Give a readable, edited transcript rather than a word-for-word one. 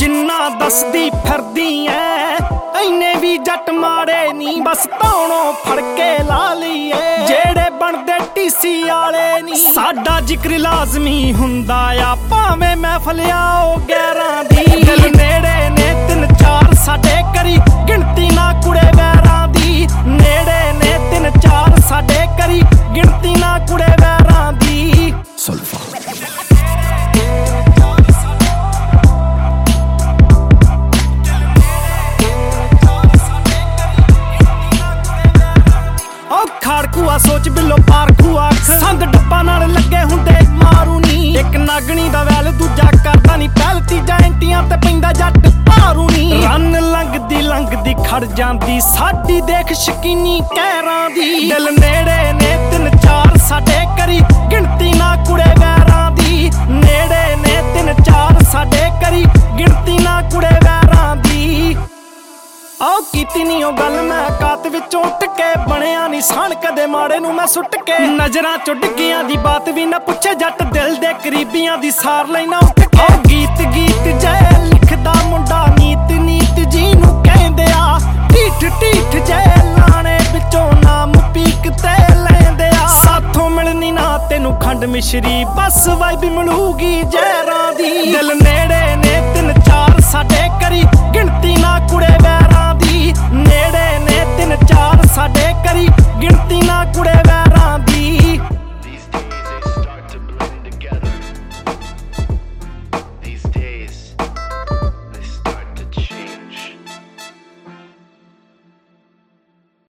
जिन्ना दसदी फिरदी ऐ इन्ने भी जट माड़े नी, बस धौणों फड़के ला लीए जेड़े बनदे टीसी आले नी। साडा जिक्र लाजमी हुंदा आ भावें महफल आओ गैरां दी। दिल नेड़े ने 3-4 साडे करी गिणती ना कुड़े वैरां दी। नेड़े ने 3-4 साडे करी गिणती ना कुड़े वैरां दी। सुल्फा खाड़कूआ सोच बिलो पारखूआ संग डब्बा नाल लगे हुंदे मारू नी। एक नागणी दा वैल दूजा करदा नी पहल, तीजा एंटियां ते पैंदा जट भारू नी। रन लंघदी खड़ जांदी साडी देख शकीनी कहरां दी। दिल नेड़े ने 3-4 साडे करी गिणती ना कुड़े वैरां दी। नेड़े ने 3-4 साडे करी गिणती ना कुड़े वैरां दी। आओ कीती नी ओ गल मैं कात विचों उठ के, बनिया नी सान कदे माड़े नूं मैं सुट के। नजरां चों डिग्गियां दी बात भी ना पुछे जट, दिल दे करीबियां दी सार लैना उठ के। आओ गीत जै लिखदा मुंडा नीत नीत जी नूं कहंदे आ। ढीठ जै लाणे विचों नाम पीक ते लैंदे आ। साथों मिलनी ना तेनू खंड मिश्री, बस वाइब मिलूगी जहरां दी। दिल नेड़े ने 3-4 साडे करी गिणती ना कुड़े वैरां दी। नेड़े